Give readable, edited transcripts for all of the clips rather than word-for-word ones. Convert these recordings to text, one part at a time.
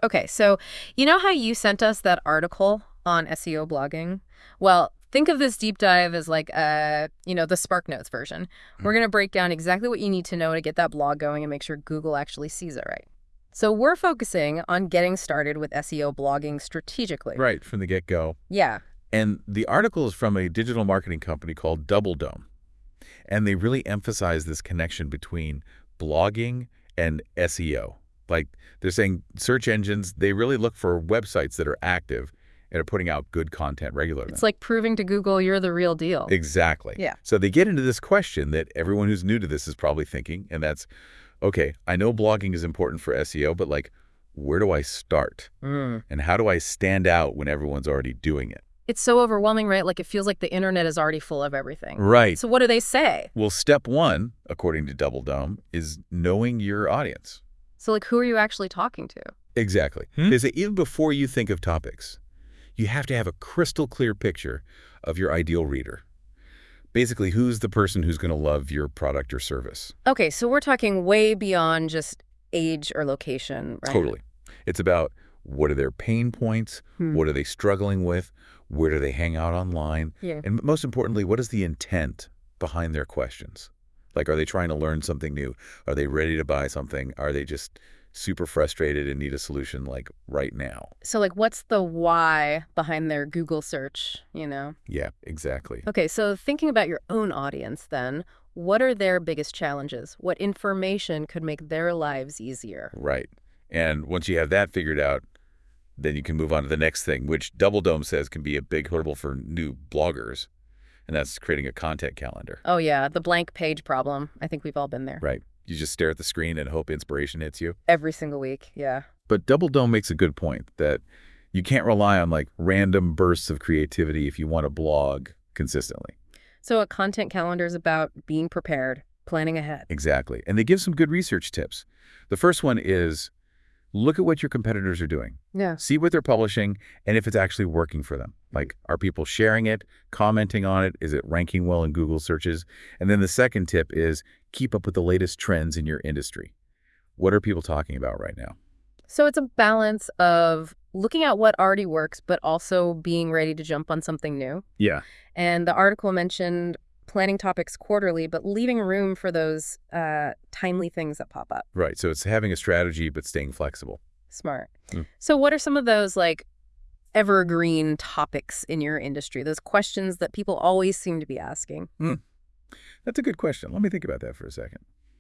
Okay, so you know how you sent us that article on SEO blogging? Well, think of this deep dive as like the Spark Notes version. We're going to break down exactly what you need to know to get that blog going and make sure Google actually sees it right. So we're focusing on getting started with SEO blogging strategically. Right, from the get-go. Yeah. And the article is from a digital marketing company called Double Dome. And they really emphasize this connection between blogging and SEO. Like they're saying search engines, they really look for websites that are active and are putting out good content regularly. It's like proving to Google you're the real deal. Exactly. Yeah. So they get into this question that everyone who's new to this is probably thinking, and that's, okay, I know blogging is important for SEO, but like, where do I start? And how do I stand out when everyone's already doing it? It's so overwhelming, right? Like it feels like the internet is already full of everything. Right. So what do they say? Well, step one, according to Double Dome, is knowing your audience. So like who are you actually talking to? Exactly. They say even before you think of topics, you have to have a crystal clear picture of your ideal reader. Basically, who's the person who's going to love your product or service? Okay, so we're talking way beyond just age or location, right? Totally. It's about what are their pain points, what are they struggling with, where do they hang out online, Yeah. and most importantly, what is the intent behind their questions? Like, are they trying to learn something new? Are they ready to buy something? Are they just super frustrated and need a solution like right now? So like what's the why behind their Google search, you know? Yeah, exactly. Okay, so thinking about your own audience then, what are their biggest challenges? What information could make their lives easier? Right. And once you have that figured out, then you can move on to the next thing, which Double Dome says can be a big hurdle for new bloggers, and that's creating a content calendar. Oh yeah, the blank page problem. I think we've all been there. Right. You just stare at the screen and hope inspiration hits you. Every single week, yeah. But Double Dome makes a good point that you can't rely on like random bursts of creativity if you want to blog consistently. So a content calendar is about being prepared, planning ahead. Exactly. And they give some good research tips. The first one is look at what your competitors are doing. Yeah. See what they're publishing and if it's actually working for them. Like, are people sharing it, commenting on it? Is it ranking well in Google searches? And then the second tip is keep up with the latest trends in your industry. What are people talking about right now? So it's a balance of looking at what already works, but also being ready to jump on something new. Yeah. And the article mentioned planning topics quarterly, but leaving room for those timely things that pop up. Right. So it's having a strategy, but staying flexible. Smart. So what are some of those like evergreen topics in your industry? Those questions that people always seem to be asking? That's a good question. Let me think about that for a second.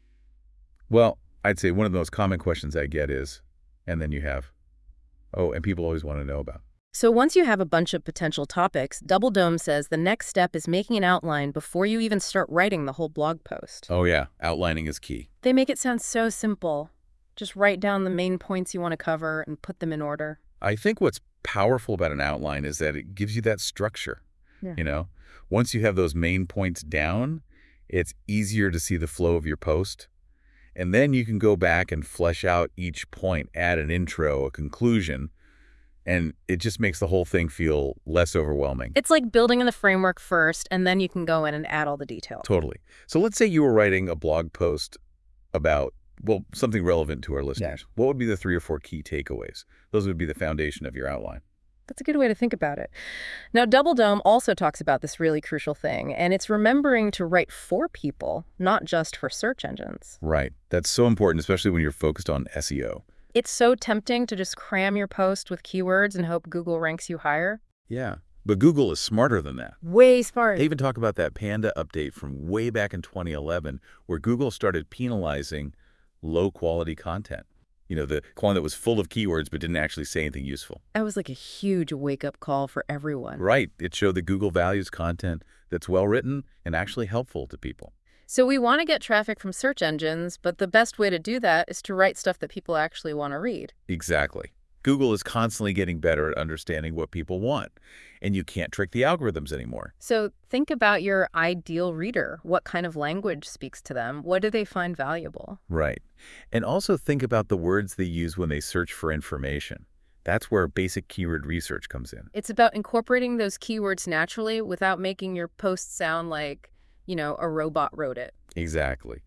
Well, I'd say one of the most common questions I get is, and then you have, oh, and people always want to know about. So once you have a bunch of potential topics, Double Dome says the next step is making an outline before you even start writing the whole blog post. Oh, yeah. Outlining is key. They make it sound so simple. Just write down the main points you want to cover and put them in order. I think what's powerful about an outline is that it gives you that structure. Yeah. You know, once you have those main points down, it's easier to see the flow of your post. And then you can go back and flesh out each point, add an intro, a conclusion, and it just makes the whole thing feel less overwhelming. It's like building in the framework first, and then you can go in and add all the details. Totally. So let's say you were writing a blog post about, well, something relevant to our listeners. What would be the 3 or 4 key takeaways? Those would be the foundation of your outline. That's a good way to think about it. Now, Double Dome also talks about this really crucial thing, and it's remembering to write for people, not just for search engines. Right. That's so important, especially when you're focused on SEO. It's so tempting to just cram your post with keywords and hope Google ranks you higher. Yeah. But Google is smarter than that. Way smart. They even talk about that Panda update from way back in 2011, where Google started penalizing low-quality content. You know, the content that was full of keywords but didn't actually say anything useful. That was like a huge wake-up call for everyone. Right. It showed that Google values content that's well-written and actually helpful to people. So we want to get traffic from search engines, but the best way to do that is to write stuff that people actually want to read. Exactly. Google is constantly getting better at understanding what people want, and you can't trick the algorithms anymore. So think about your ideal reader. What kind of language speaks to them? What do they find valuable? Right. And also think about the words they use when they search for information. That's where basic keyword research comes in. It's about incorporating those keywords naturally without making your post sound like, a robot wrote it. Exactly.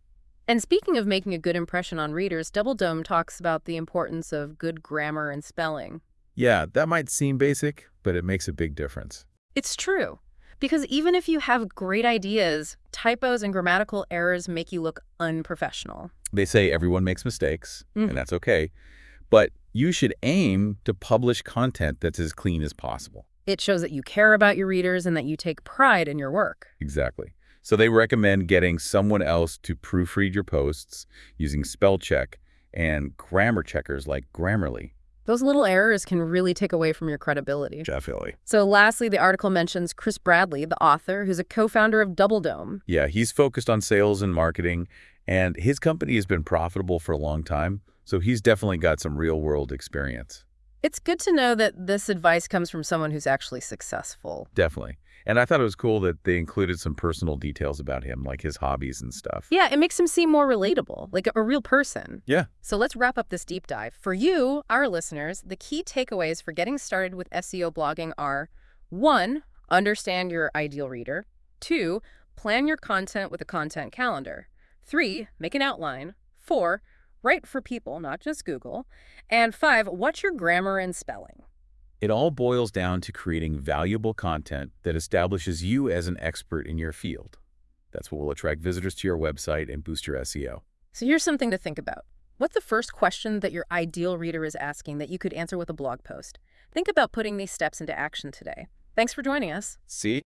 And speaking of making a good impression on readers, Double Dome talks about the importance of good grammar and spelling. Yeah, that might seem basic, but it makes a big difference. It's true. Because even if you have great ideas, typos and grammatical errors make you look unprofessional. They say everyone makes mistakes, Mhm. and that's okay, but you should aim to publish content that's as clean as possible. It shows that you care about your readers and that you take pride in your work. Exactly. So they recommend getting someone else to proofread your posts using spell check and grammar checkers like Grammarly. Those little errors can really take away from your credibility. Definitely. So lastly, the article mentions Chris Bradley, the author, who's a co-founder of Double Dome. Yeah, he's focused on sales and marketing, and his company has been profitable for a long time, so he's definitely got some real-world experience. It's good to know that this advice comes from someone who's actually successful. Definitely. And I thought it was cool that they included some personal details about him, like his hobbies and stuff. Yeah, it makes him seem more relatable, like a real person. Yeah. So let's wrap up this deep dive. For you, our listeners, the key takeaways for getting started with SEO blogging are: 1, understand your ideal reader. 2, plan your content with a content calendar. 3, make an outline. 4, write for people, not just Google. And 5, watch your grammar and spelling. It all boils down to creating valuable content that establishes you as an expert in your field. That's what will attract visitors to your website and boost your SEO. So here's something to think about. What's the first question that your ideal reader is asking that you could answer with a blog post? Think about putting these steps into action today. Thanks for joining us. See?